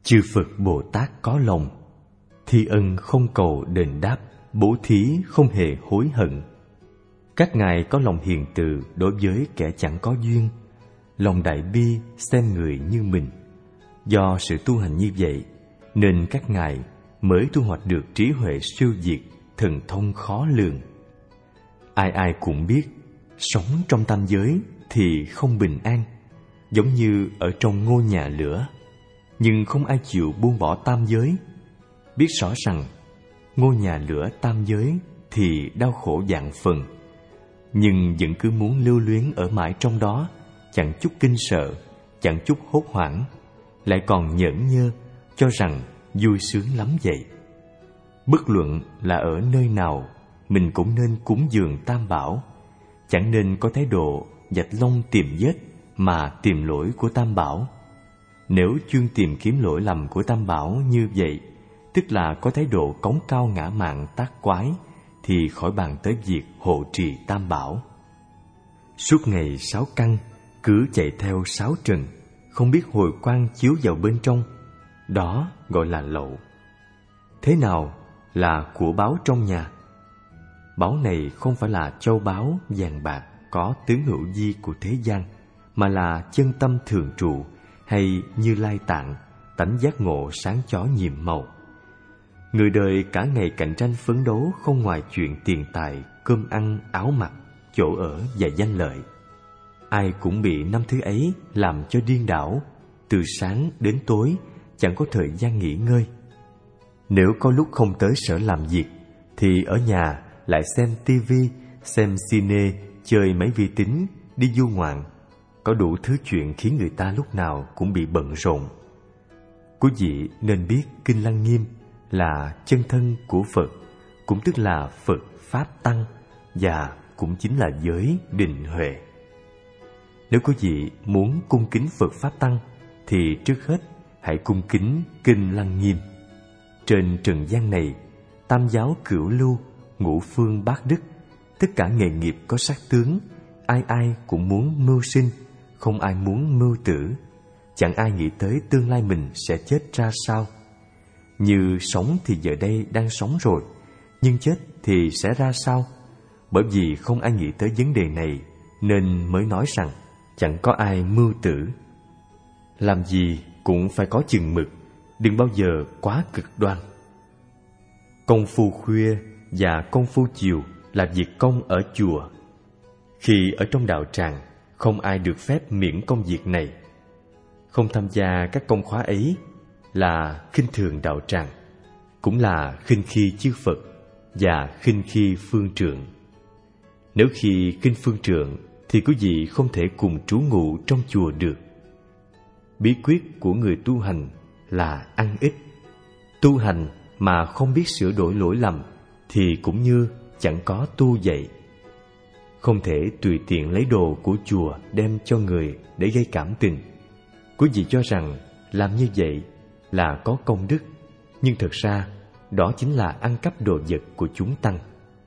Chư Phật Bồ Tát có lòng, thi ân không cầu đền đáp, bố thí không hề hối hận. Các ngài có lòng hiền từ đối với kẻ chẳng có duyên, lòng đại bi xem người như mình. Do sự tu hành như vậy nên các ngài mới thu hoạch được trí huệ siêu việt, thần thông khó lường. Ai ai cũng biết sống trong tam giới thì không bình an, giống như ở trong ngôi nhà lửa, nhưng không ai chịu buông bỏ tam giới. Biết rõ rằng ngôi nhà lửa tam giới thì đau khổ vạn phần, nhưng vẫn cứ muốn lưu luyến ở mãi trong đó, chẳng chút kinh sợ, chẳng chút hốt hoảng, lại còn nhởn nhơ cho rằng vui sướng lắm vậy. Bất luận là ở nơi nào, mình cũng nên cúng dường Tam Bảo, chẳng nên có thái độ vạch lông tìm vết mà tìm lỗi của Tam Bảo. Nếu chuyên tìm kiếm lỗi lầm của Tam Bảo như vậy, tức là có thái độ cống cao ngã mạn tác quái, thì khỏi bàn tới việc hộ trì Tam Bảo. Suốt ngày 6 căn cứ chạy theo 6 trần, không biết hồi quang chiếu vào bên trong, đó gọi là lậu. Thế nào là của báu trong nhà? Báu này không phải là châu báu vàng bạc có tướng hữu vi của thế gian, mà là chân tâm thường trụ, hay Như Lai Tạng, tánh giác ngộ sáng chói nhiệm màu. Người đời cả ngày cạnh tranh phấn đấu không ngoài chuyện tiền tài, cơm ăn, áo mặc, chỗ ở và danh lợi. Ai cũng bị năm thứ ấy làm cho điên đảo, từ sáng đến tối chẳng có thời gian nghỉ ngơi. Nếu có lúc không tới sở làm việc, thì ở nhà lại xem tivi, xem cine, chơi máy vi tính, đi du ngoạn. Có đủ thứ chuyện khiến người ta lúc nào cũng bị bận rộn. Quý vị nên biết Kinh Lăng Nghiêm là chân thân của Phật, cũng tức là Phật Pháp Tăng, và cũng chính là giới định huệ. Nếu quý vị muốn cung kính Phật Pháp Tăng, thì trước hết hãy cung kính Kinh Lăng Nghiêm. Trên trần gian này, tam giáo cửu lưu, ngũ phương bát đức, tất cả nghề nghiệp có sắc tướng, ai ai cũng muốn mưu sinh, không ai muốn mưu tử. Chẳng ai nghĩ tới tương lai mình sẽ chết ra sao. Như sống thì giờ đây đang sống rồi, nhưng chết thì sẽ ra sao? Bởi vì không ai nghĩ tới vấn đề này, nên mới nói rằng chẳng có ai mưu tử. Làm gì cũng phải có chừng mực, đừng bao giờ quá cực đoan. Công phu khuya và công phu chiều là việc công ở chùa. Khi ở trong đạo tràng, không ai được phép miễn công việc này. Không tham gia các công khóa ấy là khinh thường đạo tràng, cũng là khinh khi chư Phật và khinh khi phương trượng. Nếu khi khinh phương trượng thì quý vị không thể cùng trú ngụ trong chùa được. Bí quyết của người tu hành là ăn ít. Tu hành mà không biết sửa đổi lỗi lầm thì cũng như chẳng có tu dạy. Không thể tùy tiện lấy đồ của chùa đem cho người để gây cảm tình. Quý vị cho rằng làm như vậy là có công đức, nhưng thực ra đó chính là ăn cắp đồ vật của chúng tăng.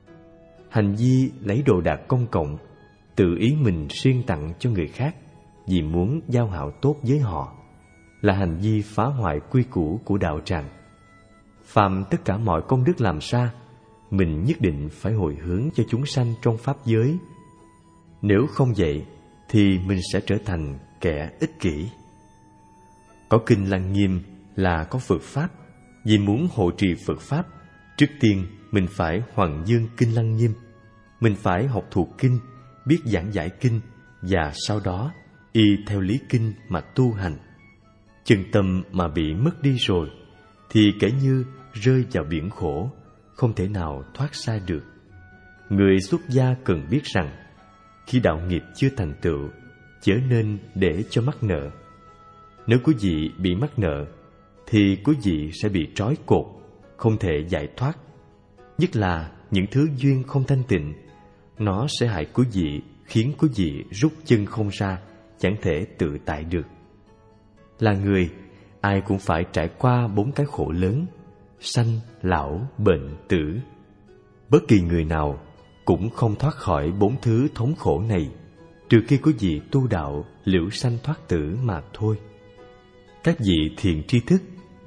Hành vi lấy đồ đạc công cộng, tự ý mình siêng tặng cho người khác vì muốn giao hảo tốt với họ, là hành vi phá hoại quy củ của đạo tràng. Phạm tất cả mọi công đức làm ra, mình nhất định phải hồi hướng cho chúng sanh trong pháp giới. Nếu không vậy thì mình sẽ trở thành kẻ ích kỷ. Có Kinh Lăng Nghiêm là có Phật Pháp. Vì muốn hộ trì Phật Pháp, trước tiên mình phải hoằng dương Kinh Lăng Nghiêm. Mình phải học thuộc kinh, biết giảng giải kinh, và sau đó y theo lý kinh mà tu hành. Chân tâm mà bị mất đi rồi thì kể như rơi vào biển khổ, không thể nào thoát ra được. Người xuất gia cần biết rằng khi đạo nghiệp chưa thành tựu, chớ nên để cho mắc nợ. Nếu quý vị bị mắc nợ thì quý vị sẽ bị trói cột, không thể giải thoát. Nhất là những thứ duyên không thanh tịnh, nó sẽ hại quý vị, khiến quý vị rút chân không ra, chẳng thể tự tại được. Là người, ai cũng phải trải qua 4 cái khổ lớn: sanh, lão, bệnh, tử. Bất kỳ người nào cũng không thoát khỏi 4 thứ thống khổ này, trừ khi quý vị tu đạo liễu sanh thoát tử mà thôi. Các vị thiện tri thức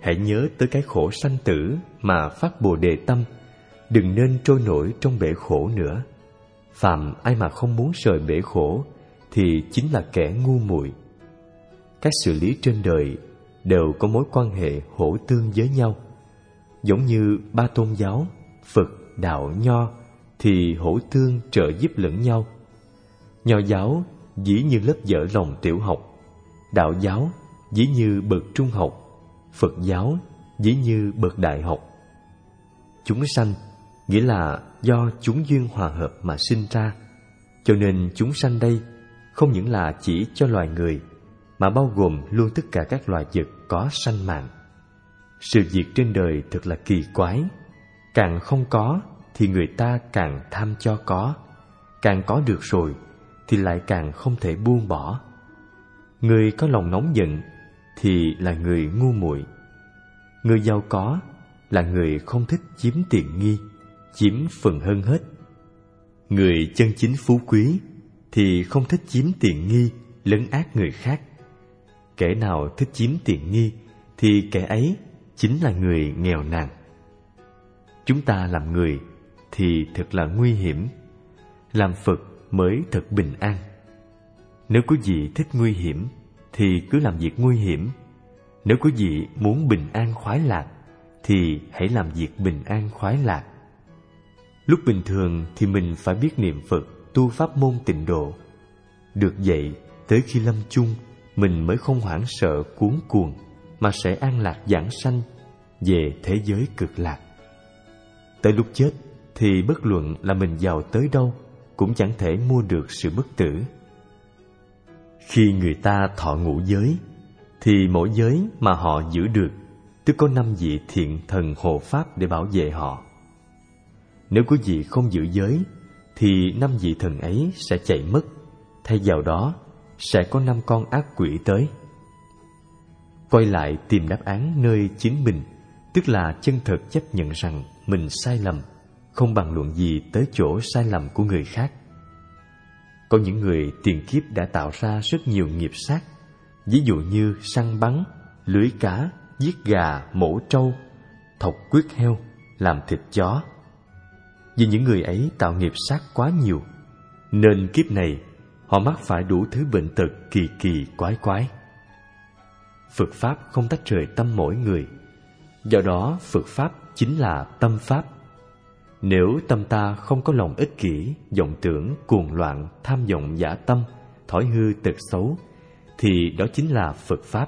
hãy nhớ tới cái khổ sanh tử mà phát Bồ Đề tâm, đừng nên trôi nổi trong bể khổ nữa. Phàm ai mà không muốn rời bể khổ thì chính là kẻ ngu muội. Các sự lý trên đời đều có mối quan hệ hỗ tương với nhau. Giống như ba tôn giáo, Phật, Đạo, Nho thì hỗ tương trợ giúp lẫn nhau. Nho giáo dĩ như lớp dở lòng tiểu học, Đạo giáo dĩ như bậc trung học, Phật giáo dĩ như bậc đại học. Chúng sanh nghĩa là do chúng duyên hòa hợp mà sinh ra, cho nên chúng sanh đây không những là chỉ cho loài người, mà bao gồm luôn tất cả các loài vật có sanh mạng. Sự việc trên đời thật là kỳ quái. Càng không có thì người ta càng tham cho có, càng có được rồi thì lại càng không thể buông bỏ. Người có lòng nóng giận thì là người ngu muội. Người giàu có là người không thích chiếm tiện nghi, chiếm phần hơn hết. Người chân chính phú quý thì không thích chiếm tiện nghi, lấn át người khác. Kẻ nào thích chiếm tiện nghi thì kẻ ấy chính là người nghèo nàn. Chúng ta làm người thì thật là nguy hiểm, làm Phật mới thật bình an. Nếu quý vị thích nguy hiểm thì cứ làm việc nguy hiểm. Nếu quý vị muốn bình an khoái lạc thì hãy làm việc bình an khoái lạc. Lúc bình thường thì mình phải biết niệm Phật, tu pháp môn tịnh độ. Được vậy, tới khi lâm chung, mình mới không hoảng sợ cuống cuồng, mà sẽ an lạc vãng sanh về thế giới cực lạc. Tới lúc chết thì bất luận là mình giàu tới đâu cũng chẳng thể mua được sự bất tử. Khi người ta thọ ngũ giới thì mỗi giới mà họ giữ được tức có 5 vị thiện thần hộ pháp để bảo vệ họ. Nếu quý vị không giữ giới thì 5 vị thần ấy sẽ chạy mất, thay vào đó sẽ có 5 con ác quỷ tới. Quay lại tìm đáp án nơi chính mình, tức là chân thật chấp nhận rằng mình sai lầm, không bàn luận gì tới chỗ sai lầm của người khác. Có những người tiền kiếp đã tạo ra rất nhiều nghiệp sát, ví dụ như săn bắn, lưới cá, giết gà, mổ trâu, thọc quyết heo, làm thịt chó. Vì những người ấy tạo nghiệp sát quá nhiều, nên kiếp này họ mắc phải đủ thứ bệnh tật kỳ kỳ quái quái. Phật Pháp không tách rời tâm mỗi người, do đó Phật Pháp chính là tâm Pháp. Nếu tâm ta không có lòng ích kỷ, vọng tưởng, cuồng loạn, tham vọng dã tâm, thói hư tật xấu, thì đó chính là Phật Pháp.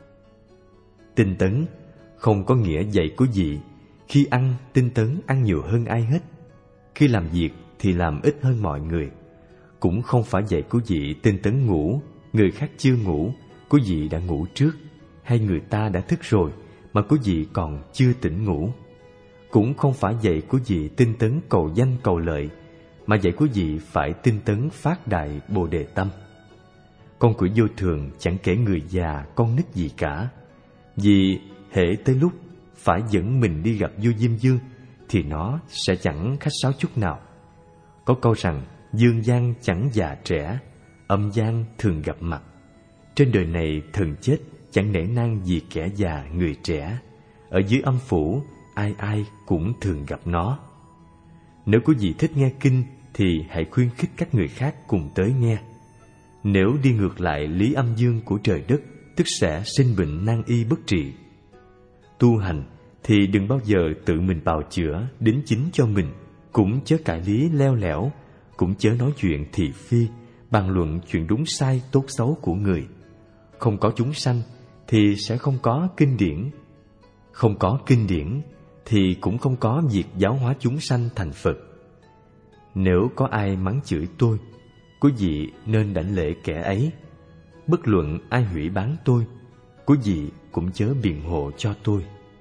Tinh tấn không có nghĩa dạy của vị. Khi ăn, tinh tấn ăn nhiều hơn ai hết. Khi làm việc thì làm ít hơn mọi người. Cũng không phải dạy của vị tinh tấn ngủ, người khác chưa ngủ, của vị đã ngủ trước, hay người ta đã thức rồi mà của vị còn chưa tỉnh ngủ. Cũng không phải dạy của vị tinh tấn cầu danh cầu lợi, mà dạy của vị phải tinh tấn phát đại Bồ Đề tâm. Con quỷ vô thường chẳng kể người già con nít gì cả, vì hễ tới lúc phải dẫn mình đi gặp vua Diêm Vương thì nó sẽ chẳng khách sáo chút nào. Có câu rằng dương gian chẳng già trẻ, âm gian thường gặp mặt. Trên đời này thần chết chẳng nể nang vì kẻ già người trẻ. Ở dưới âm phủ ai ai cũng thường gặp nó. Nếu quý vị thích nghe kinh thì hãy khuyến khích các người khác cùng tới nghe. Nếu đi ngược lại lý âm dương của trời đất, tức sẽ sinh bệnh nan y bất trị. Tu hành thì đừng bao giờ tự mình bào chữa đính chính cho mình, cũng chớ cãi lý leo lẻo, cũng chớ nói chuyện thị phi, bàn luận chuyện đúng sai tốt xấu của người. Không có chúng sanh thì sẽ không có kinh điển. Không có kinh điển thì cũng không có việc giáo hóa chúng sanh thành Phật. Nếu có ai mắng chửi tôi, quý vị nên đảnh lễ kẻ ấy. Bất luận ai hủy bán tôi, quý vị cũng chớ biện hộ cho tôi.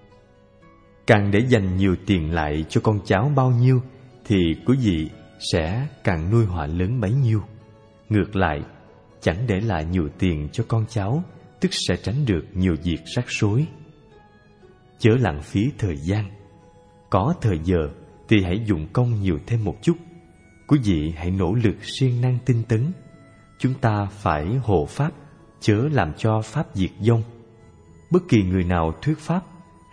Càng để dành nhiều tiền lại cho con cháu bao nhiêu thì quý vị sẽ càng nuôi họa lớn bấy nhiêu. Ngược lại, chẳng để lại nhiều tiền cho con cháu, tức sẽ tránh được nhiều việc rắc rối. Chớ lãng phí thời gian. Có thời giờ thì hãy dụng công nhiều thêm một chút. Quý vị hãy nỗ lực siêng năng tinh tấn. Chúng ta phải hộ Pháp, chớ làm cho Pháp diệt vong. Bất kỳ người nào thuyết Pháp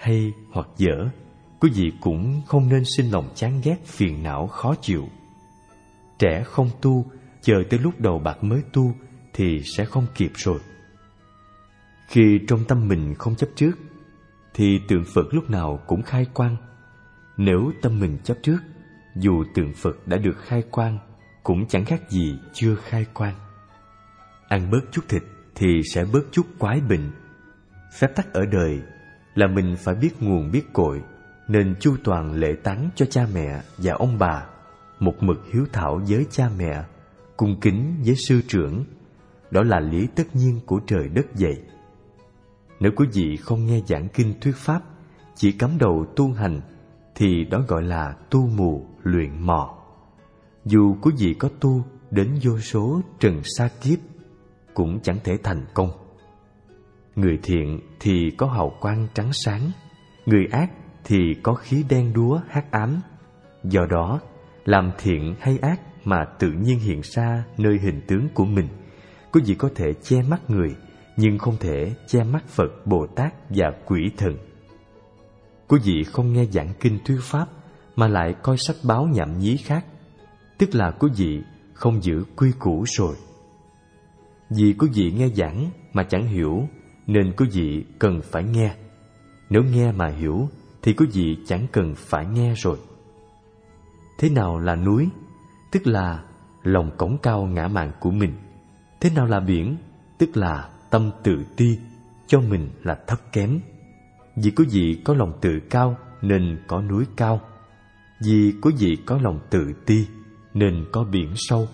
hay hoặc dở, quý vị cũng không nên sinh lòng chán ghét, phiền não, khó chịu. Trẻ không tu, chờ tới lúc đầu bạc mới tu thì sẽ không kịp rồi. Khi trong tâm mình không chấp trước, thì tượng Phật lúc nào cũng khai quang. Nếu tâm mình chấp trước, dù tượng Phật đã được khai quang cũng chẳng khác gì chưa khai quang. Ăn bớt chút thịt thì sẽ bớt chút quái bệnh. Phép tắc ở đời là mình phải biết nguồn biết cội, nên chu toàn lễ táng cho cha mẹ và ông bà, một mực hiếu thảo với cha mẹ, cung kính với sư trưởng. Đó là lý tất nhiên của trời đất dạy. Nếu quý vị không nghe giảng kinh thuyết pháp, chỉ cắm đầu tu hành, thì đó gọi là tu mù, luyện mò. Dù quý vị có tu đến vô số trần sa kiếp, cũng chẳng thể thành công. Người thiện thì có hào quang trắng sáng, người ác thì có khí đen đúa hắc ám. Do đó, làm thiện hay ác mà tự nhiên hiện ra nơi hình tướng của mình. Quý vị có thể che mắt người, nhưng không thể che mắt Phật, Bồ Tát và quỷ thần. Quý vị không nghe giảng kinh thuyết pháp mà lại coi sách báo nhảm nhí khác, tức là quý vị không giữ quy củ rồi. Vì quý vị nghe giảng mà chẳng hiểu, nên quý vị cần phải nghe. Nếu nghe mà hiểu thì quý vị chẳng cần phải nghe rồi. Thế nào là núi? Tức là lòng cổng cao ngã mạn của mình. Thế nào là biển? Tức là tâm tự ti, cho mình là thấp kém. Vì quý vị có lòng tự cao nên có núi cao. Vì quý vị có lòng tự ti nên có biển sâu.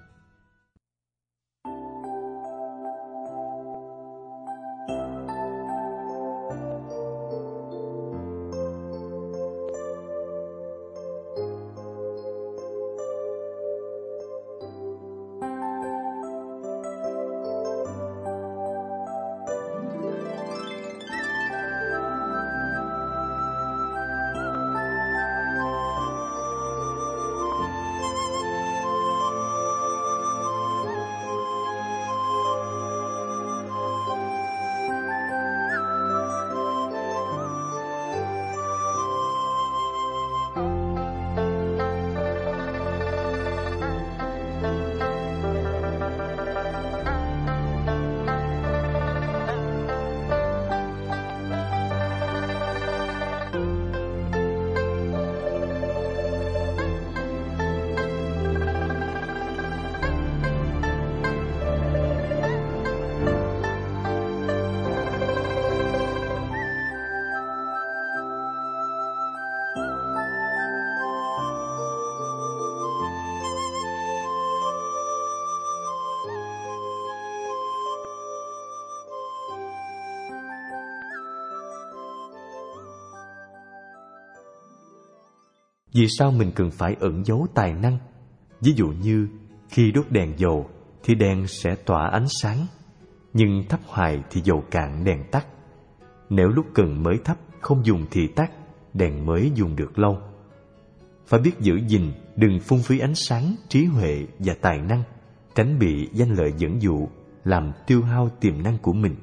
Vì sao mình cần phải ẩn giấu tài năng? Ví dụ như khi đốt đèn dầu thì đèn sẽ tỏa ánh sáng, nhưng thắp hoài thì dầu cạn đèn tắt. Nếu lúc cần mới thắp không dùng thì tắt, đèn mới dùng được lâu. Phải biết giữ gìn, đừng phung phí ánh sáng, trí huệ và tài năng, tránh bị danh lợi dẫn dụ, làm tiêu hao tiềm năng của mình.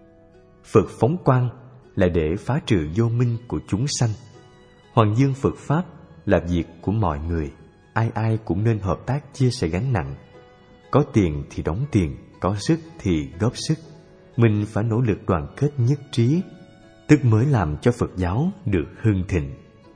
Phật phóng quang là để phá trừ vô minh của chúng sanh. Hoàng dương Phật Pháp là việc của mọi người, ai ai cũng nên hợp tác chia sẻ gánh nặng. Có tiền thì đóng tiền, có sức thì góp sức. Mình phải nỗ lực đoàn kết nhất trí, tức mới làm cho Phật giáo được hưng thịnh.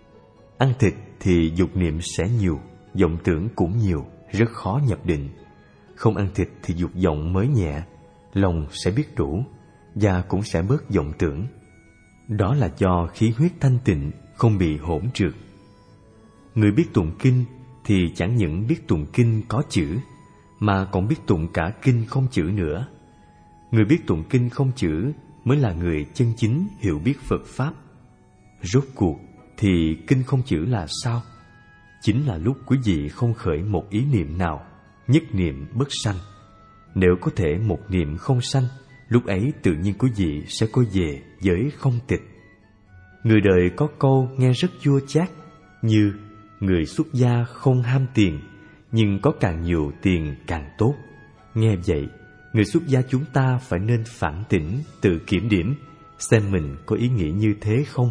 Ăn thịt thì dục niệm sẽ nhiều, vọng tưởng cũng nhiều, rất khó nhập định. Không ăn thịt thì dục vọng mới nhẹ, lòng sẽ biết đủ và cũng sẽ bớt vọng tưởng. Đó là do khí huyết thanh tịnh, không bị hỗn trượt. Người biết tụng kinh thì chẳng những biết tụng kinh có chữ, mà còn biết tụng cả kinh không chữ nữa. Người biết tụng kinh không chữ mới là người chân chính hiểu biết Phật Pháp. Rốt cuộc thì kinh không chữ là sao? Chính là lúc quý vị không khởi một ý niệm nào, nhất niệm bất sanh. Nếu có thể một niệm không sanh, lúc ấy tự nhiên quý vị sẽ quay về với không tịch. Người đời có câu nghe rất chua chát, như người xuất gia không ham tiền, nhưng có càng nhiều tiền càng tốt. Nghe vậy, người xuất gia chúng ta phải nên phản tỉnh, tự kiểm điểm, xem mình có ý nghĩ như thế không.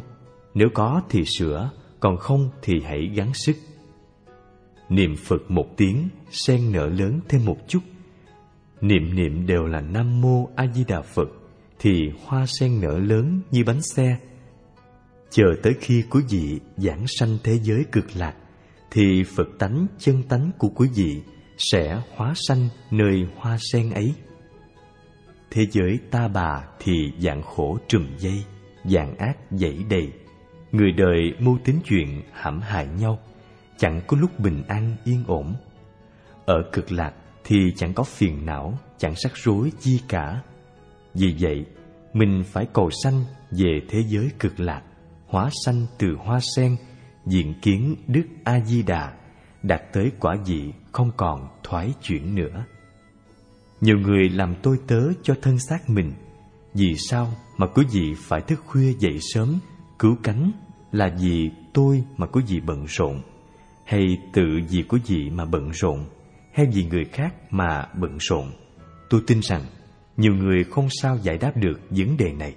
Nếu có thì sửa, còn không thì hãy gắng sức. Niệm Phật một tiếng, sen nở lớn thêm một chút. Niệm đều là Nam Mô A Di Đà Phật, thì hoa sen nở lớn như bánh xe. Chờ tới khi quý vị giảng sanh thế giới cực lạc, thì Phật tánh chân tánh của quý vị sẽ hóa sanh nơi hoa sen ấy. Thế giới ta bà thì dạng khổ trùm dây, dạng ác dãy đầy. Người đời mưu tính chuyện hãm hại nhau, chẳng có lúc bình an yên ổn. Ở cực lạc thì chẳng có phiền não, chẳng rắc rối chi cả. Vì vậy, mình phải cầu sanh về thế giới cực lạc, hóa sanh từ hoa sen, diện kiến Đức A Di Đà, đạt tới quả vị không còn thoái chuyển nữa. Nhiều người làm tôi tớ cho thân xác mình. Vì sao mà quý vị phải thức khuya dậy sớm cứu cánh? Là vì tôi mà quý vị bận rộn, hay tự vì quý vị mà bận rộn, hay vì người khác mà bận rộn? Tôi tin rằng nhiều người không sao giải đáp được vấn đề này.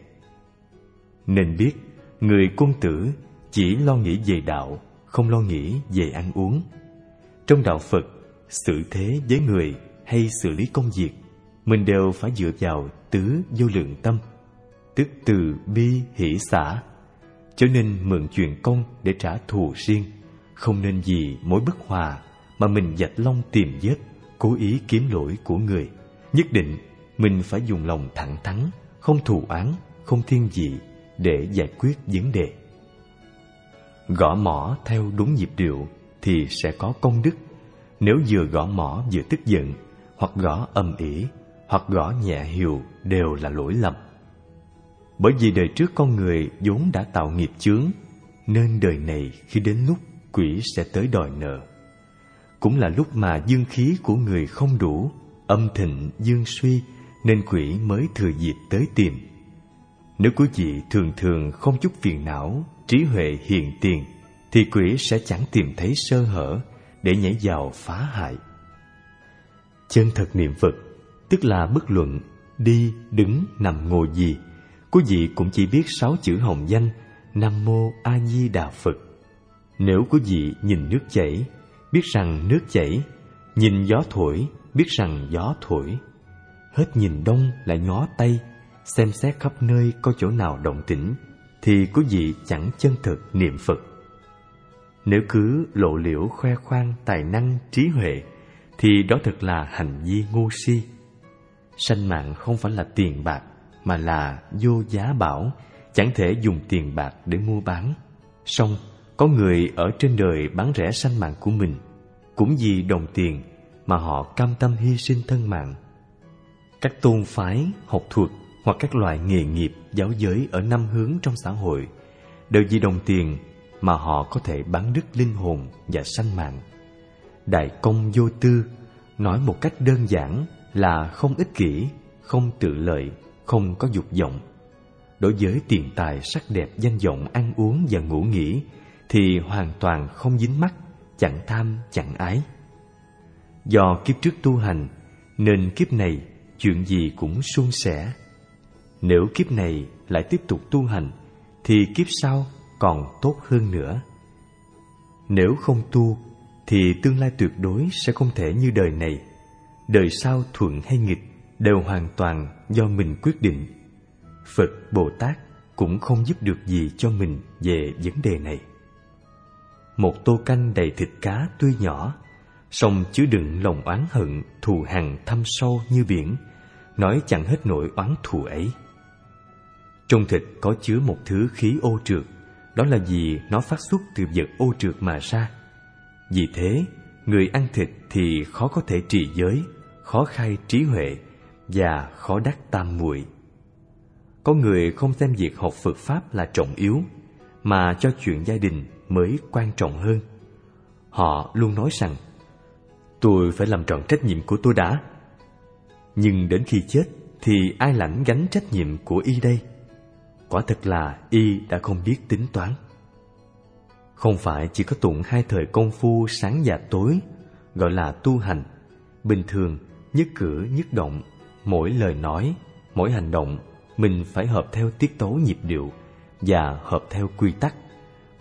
Nên biết, người quân tử chỉ lo nghĩ về đạo, không lo nghĩ về ăn uống. Trong đạo Phật, xử thế với người hay xử lý công việc, mình đều phải dựa vào tứ vô lượng tâm, tức từ bi hỷ xả. Cho nên mượn chuyện công để trả thù riêng, không nên vì mối bất hòa mà mình vạch long tìm vết, cố ý kiếm lỗi của người. Nhất định mình phải dùng lòng thẳng thắn, không thù oán, không thiên vị để giải quyết vấn đề. Gõ mõ theo đúng nhịp điệu thì sẽ có công đức. Nếu vừa gõ mõ vừa tức giận, hoặc gõ ầm ĩ, hoặc gõ nhẹ hiều, đều là lỗi lầm. Bởi vì đời trước con người vốn đã tạo nghiệp chướng, nên đời này khi đến lúc quỷ sẽ tới đòi nợ. Cũng là lúc mà dương khí của người không đủ, âm thịnh dương suy, nên quỷ mới thừa dịp tới tìm. Nếu quý vị thường thường không chút phiền não, trí huệ hiền tiền, thì quỷ sẽ chẳng tìm thấy sơ hở để nhảy vào phá hại. Chân thật niệm Phật, tức là bất luận đi, đứng, nằm, ngồi gì, quý vị cũng chỉ biết 6 chữ hồng danh Nam Mô A Di Đà Phật. Nếu quý vị nhìn nước chảy, biết rằng nước chảy; nhìn gió thổi, biết rằng gió thổi. Hết nhìn đông lại ngó tây, xem xét khắp nơi có chỗ nào động tĩnh, thì quý vị chẳng chân thực niệm Phật. Nếu cứ lộ liễu khoe khoang tài năng trí huệ, thì đó thật là hành vi ngu si. Sanh mạng không phải là tiền bạc, mà là vô giá bảo, chẳng thể dùng tiền bạc để mua bán. Song có người ở trên đời bán rẻ sanh mạng của mình, cũng vì đồng tiền mà họ cam tâm hy sinh thân mạng. Các tôn phái, học thuật hoặc các loại nghề nghiệp giáo giới ở năm hướng trong xã hội đều vì đồng tiền mà họ có thể bán đứt linh hồn và sanh mạng. Đại công vô tư, nói một cách đơn giản là không ích kỷ, không tự lợi, không có dục vọng. Đối với tiền tài, sắc đẹp, danh vọng, ăn uống và ngủ nghỉ thì hoàn toàn không dính mắc, chẳng tham, chẳng ái. Do kiếp trước tu hành nên kiếp này chuyện gì cũng suôn sẻ. Nếu kiếp này lại tiếp tục tu hành thì kiếp sau còn tốt hơn nữa. Nếu không tu thì tương lai tuyệt đối sẽ không thể như đời này. Đời sau thuận hay nghịch đều hoàn toàn do mình quyết định. Phật, Bồ Tát cũng không giúp được gì cho mình về vấn đề này. Một tô canh đầy thịt cá tuy nhỏ, song chứa đựng lòng oán hận, thù hằn thâm sâu như biển, nói chẳng hết nỗi oán thù ấy. Trong thịt có chứa một thứ khí ô trượt, đó là vì nó phát xuất từ vật ô trượt mà ra. Vì thế, người ăn thịt thì khó có thể trì giới, khó khai trí huệ và khó đắc tam muội. Có người không xem việc học Phật Pháp là trọng yếu, mà cho chuyện gia đình mới quan trọng hơn. Họ luôn nói rằng, tôi phải làm tròn trách nhiệm của tôi đã. Nhưng đến khi chết thì ai lãnh gánh trách nhiệm của y đây? Quả thật là y đã không biết tính toán. Không phải chỉ có tụng 2 thời công phu sáng và tối, gọi là tu hành. Bình thường, nhất cử nhất động, mỗi lời nói, mỗi hành động, mình phải hợp theo tiết tấu nhịp điệu và hợp theo quy tắc.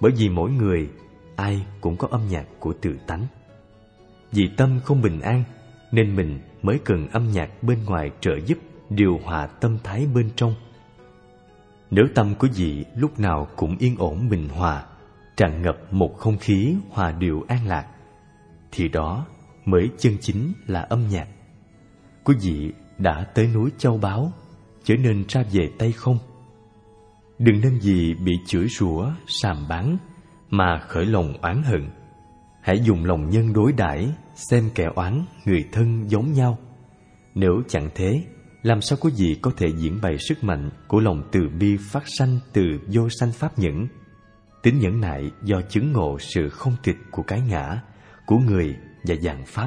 Bởi vì mỗi người, ai cũng có âm nhạc của tự tánh. Vì tâm không bình an, nên mình mới cần âm nhạc bên ngoài trợ giúp điều hòa tâm thái bên trong. Nếu tâm của vị lúc nào cũng yên ổn bình hòa, tràn ngập một không khí hòa điệu an lạc, thì đó mới chân chính là âm nhạc. Quý vị đã tới núi Châu Báu, chớ nên ra về tay không. Đừng nên vì bị chửi rủa, sàm báng mà khởi lòng oán hận. Hãy dùng lòng nhân đối đãi, xem kẻ oán người thân giống nhau. Nếu chẳng thế, làm sao quý vị có thể diễn bày sức mạnh của lòng từ bi phát sanh từ vô sanh pháp nhẫn? Tính nhẫn nại do chứng ngộ sự không tịch của cái ngã, của người và dạng pháp.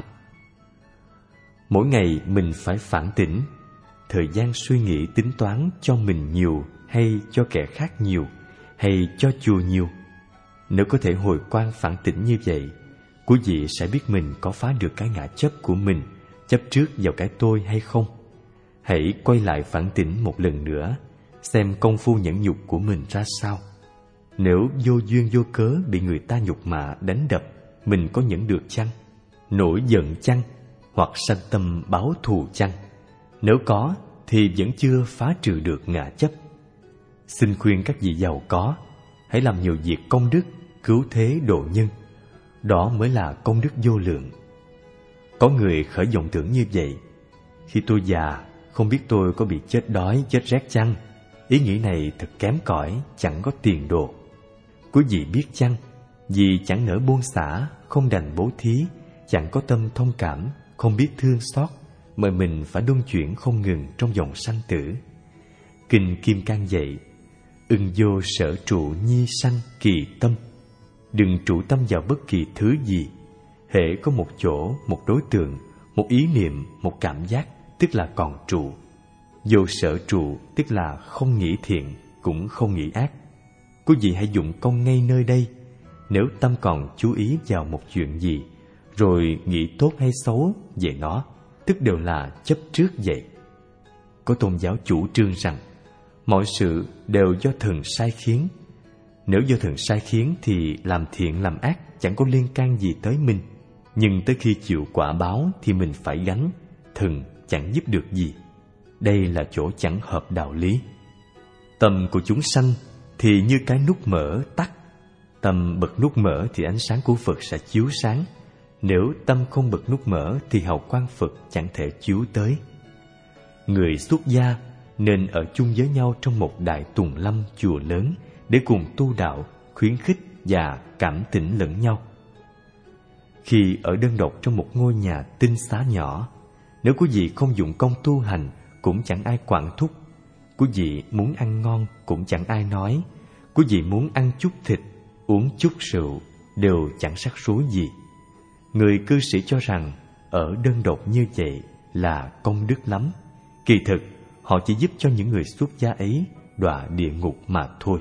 Mỗi ngày mình phải phản tỉnh, thời gian suy nghĩ tính toán cho mình nhiều hay cho kẻ khác nhiều, hay cho chùa nhiều. Nếu có thể hồi quan phản tỉnh như vậy, quý vị sẽ biết mình có phá được cái ngã chấp của mình, chấp trước vào cái tôi hay không. Hãy quay lại phản tỉnh một lần nữa, xem công phu nhẫn nhục của mình ra sao. Nếu vô duyên vô cớ bị người ta nhục mạ đánh đập, mình có nhẫn được chăng? Nổi giận chăng? Hoặc sanh tâm báo thù chăng? Nếu có, thì vẫn chưa phá trừ được ngã chấp. Xin khuyên các vị giàu có, hãy làm nhiều việc công đức, cứu thế độ nhân. Đó mới là công đức vô lượng. Có người khởi vọng tưởng như vậy: khi tôi già, không biết tôi có bị chết đói, chết rét chăng? Ý nghĩ này thật kém cỏi, chẳng có tiền đồ. Quý vị biết chăng, vì chẳng nỡ buông xả, không đành bố thí, chẳng có tâm thông cảm, không biết thương xót, mà mình phải luân chuyển không ngừng trong dòng sanh tử. Kinh Kim Cang dạy: ưng vô sở trụ nhi sanh kỳ tâm. Đừng trụ tâm vào bất kỳ thứ gì. Hễ có một chỗ, một đối tượng, một ý niệm, một cảm giác, tức là còn trụ. Vô sở trụ tức là không nghĩ thiện, cũng không nghĩ ác. Quý vị hãy dụng công ngay nơi đây. Nếu tâm còn chú ý vào một chuyện gì, rồi nghĩ tốt hay xấu về nó, tức đều là chấp trước vậy. Có tôn giáo chủ trương rằng mọi sự đều do thần sai khiến. Nếu do thần sai khiến thì làm thiện làm ác chẳng có liên can gì tới mình. Nhưng tới khi chịu quả báo thì mình phải gánh, thần chẳng giúp được gì. Đây là chỗ chẳng hợp đạo lý. Tâm của chúng sanh thì như cái nút mở tắt. Tâm bật nút mở thì ánh sáng của Phật sẽ chiếu sáng. Nếu tâm không bật nút mở thì hào quang Phật chẳng thể chiếu tới. Người xuất gia nên ở chung với nhau trong một đại tùng lâm chùa lớn để cùng tu đạo, khuyến khích và cảm tỉnh lẫn nhau. Khi ở đơn độc trong một ngôi nhà tinh xá nhỏ, nếu quý vị không dụng công tu hành cũng chẳng ai quản thúc. Quý vị muốn ăn ngon cũng chẳng ai nói. Quý vị muốn ăn chút thịt, uống chút rượu đều chẳng rắc rối gì. Người cư sĩ cho rằng ở đơn độc như vậy là công đức lắm. Kỳ thực họ chỉ giúp cho những người xuất gia ấy đọa địa ngục mà thôi.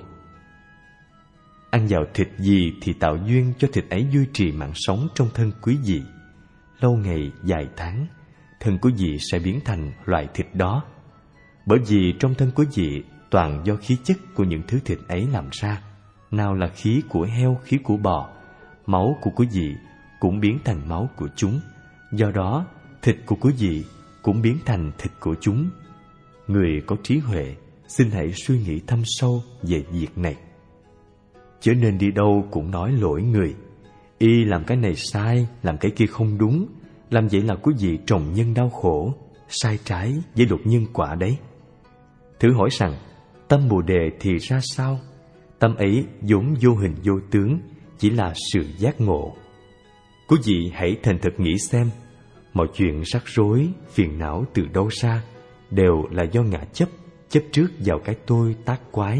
Ăn vào thịt gì thì tạo duyên cho thịt ấy duy trì mạng sống trong thân quý vị. Lâu ngày dài tháng, thân quý vị sẽ biến thành loại thịt đó. Bởi vì trong thân quý vị toàn do khí chất của những thứ thịt ấy làm ra. Nào là khí của heo, khí của bò, máu của quý vị cũng biến thành máu của chúng. Do đó, thịt của quý vị cũng biến thành thịt của chúng. Người có trí huệ, xin hãy suy nghĩ thâm sâu về việc này. Chớ nên đi đâu cũng nói lỗi người. Y làm cái này sai, làm cái kia không đúng. Làm vậy là quý vị trồng nhân đau khổ, sai trái với luật nhân quả đấy. Thử hỏi rằng, tâm Bồ Đề thì ra sao? Tâm ấy vốn vô hình vô tướng, chỉ là sự giác ngộ. Quý vị hãy thành thật nghĩ xem, mọi chuyện rắc rối, phiền não từ đâu ra, đều là do ngã chấp, chấp trước vào cái tôi tác quái.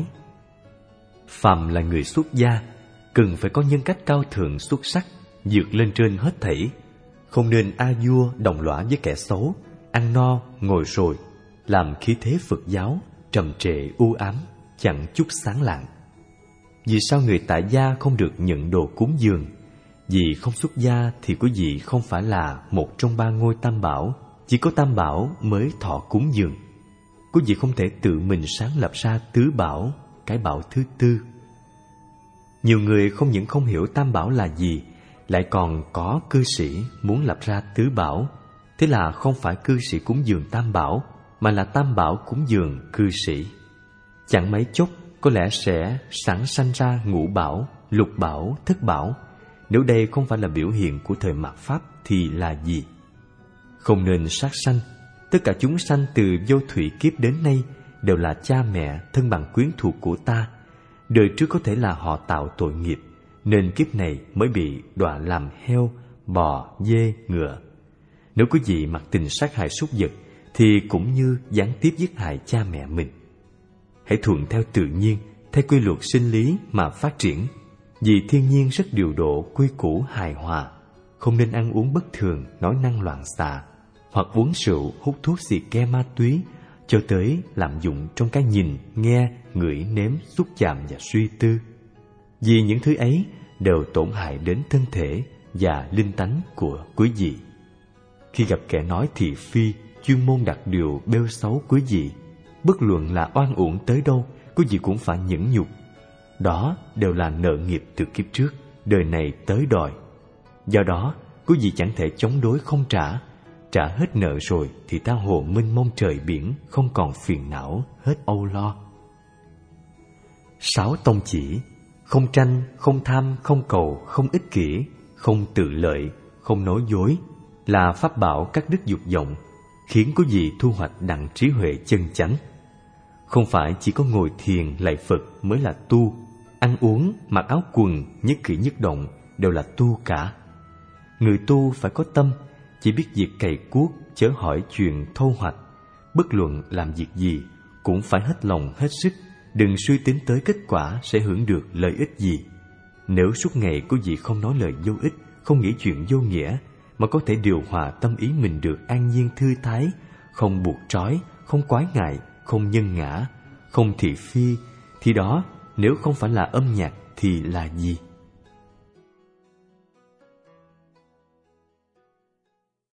Phàm là người xuất gia, cần phải có nhân cách cao thượng xuất sắc, vượt lên trên hết thảy. Không nên a vua đồng lõa với kẻ xấu, ăn no ngồi rồi, làm khí thế Phật giáo trầm trệ u ám, chẳng chút sáng lạng. Vì sao người tại gia không được nhận đồ cúng dường? Vì không xuất gia thì quý vị không phải là một trong ba ngôi tam bảo. Chỉ có tam bảo mới thọ cúng dường. Quý vị không thể tự mình sáng lập ra tứ bảo, cái bảo thứ tư. Nhiều người không những không hiểu tam bảo là gì, lại còn có cư sĩ muốn lập ra tứ bảo. Thế là không phải cư sĩ cúng dường tam bảo, mà là tam bảo cúng dường cư sĩ. Chẳng mấy chốc có lẽ sẽ sẵn sanh ra ngũ bảo, lục bảo, thất bảo. Nếu đây không phải là biểu hiện của thời mạt Pháp thì là gì? Không nên sát sanh. Tất cả chúng sanh từ vô thủy kiếp đến nay đều là cha mẹ, thân bằng quyến thuộc của ta. Đời trước có thể là họ tạo tội nghiệp, nên kiếp này mới bị đọa làm heo, bò, dê, ngựa. Nếu quý vị mặc tình sát hại súc vật, thì cũng như gián tiếp giết hại cha mẹ mình. Hãy thuận theo tự nhiên, theo quy luật sinh lý mà phát triển. Vì thiên nhiên rất điều độ, quy củ hài hòa. Không nên ăn uống bất thường, nói năng loạn xạ, hoặc uống rượu, hút thuốc xì ke ma túy, cho tới lạm dụng trong cái nhìn, nghe, ngửi, nếm, xúc chạm và suy tư. Vì những thứ ấy đều tổn hại đến thân thể và linh tánh của quý vị. Khi gặp kẻ nói thị phi, chuyên môn đặt điều bêu xấu quý vị, bất luận là oan uổng tới đâu, quý vị cũng phải nhẫn nhục. Đó đều là nợ nghiệp từ kiếp trước, đời này tới đòi. Do đó, quý vị chẳng thể chống đối không trả. Trả hết nợ rồi thì tha hồ mênh mông trời biển, không còn phiền não, hết âu lo. 6 tông chỉ: không tranh, không tham, không cầu, không ích kỷ, không tự lợi, không nói dối, là pháp bảo các đức dục vọng, khiến quý vị thu hoạch đặng trí huệ chân chánh. Không phải chỉ có ngồi thiền lạy Phật mới là tu, ăn uống, mặc áo quần, nhất cử nhất động đều là tu cả. Người tu phải có tâm, chỉ biết việc cày cuốc, chớ hỏi chuyện thu hoạch. Bất luận làm việc gì cũng phải hết lòng hết sức, đừng suy tính tới kết quả sẽ hưởng được lợi ích gì. Nếu suốt ngày quý vị không nói lời vô ích, không nghĩ chuyện vô nghĩa, mà có thể điều hòa tâm ý mình được an nhiên thư thái, không buộc trói, không quái ngại, không nhân ngã, không thị phi, thì đó nếu không phải là âm nhạc thì là gì?